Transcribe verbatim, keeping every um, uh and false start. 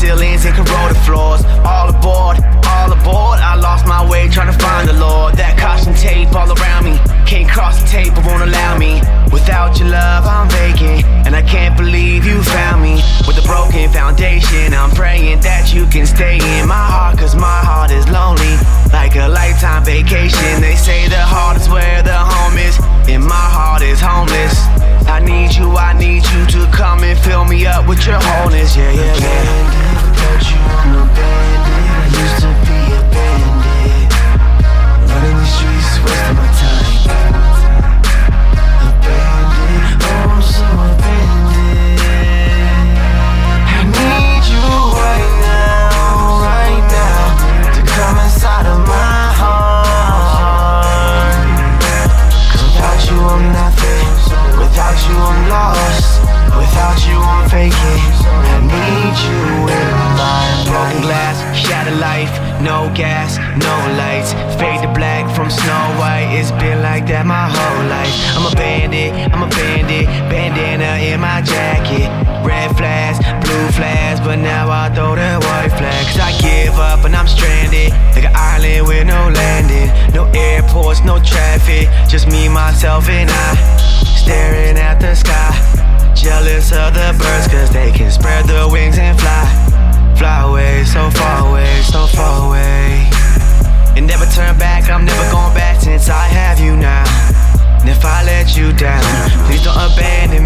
ceilings and corroded floors. All aboard, all aboard, I lost my way trying to find the Lord. That caution tape all around me, can't cross the tape, it won't allow me. Without your love I'm vacant, and I can't believe you found me. With a broken foundation, I'm praying that you can stay in my heart, cause my heart is lonely, like a lifetime vacation. They say the heart is where the home is, and my heart is homeless. I need you, I need you to come and fill me up with your wholeness. Yeah, yeah, yeah. Abandoned, without you I'm abandoned. I used to be a bandit, running the streets, wasting my time. Abandoned, oh I'm so abandoned. I need you right now, right now, to come inside of my heart. Cause without you I'm nothing, without you I'm lost, without you I'm faking. I need you in my Broken life. glass, shattered life, no gas, no lights. Fade to black from Snow White, it's been like that my whole life. I'm a bandit, I'm a bandit, bandana in my jacket. Red flags, blue flags, but now I throw the white flag. Cause I give up and I'm stranded, like an island with no landing. No airports, no traffic, just me, myself and I, staring at the sky. Jealous of the birds cause they can spread their wings and fly. Fly away, so far away, so far away. And never turn back, I'm never going back since I have you now. And if I let you down, please don't abandon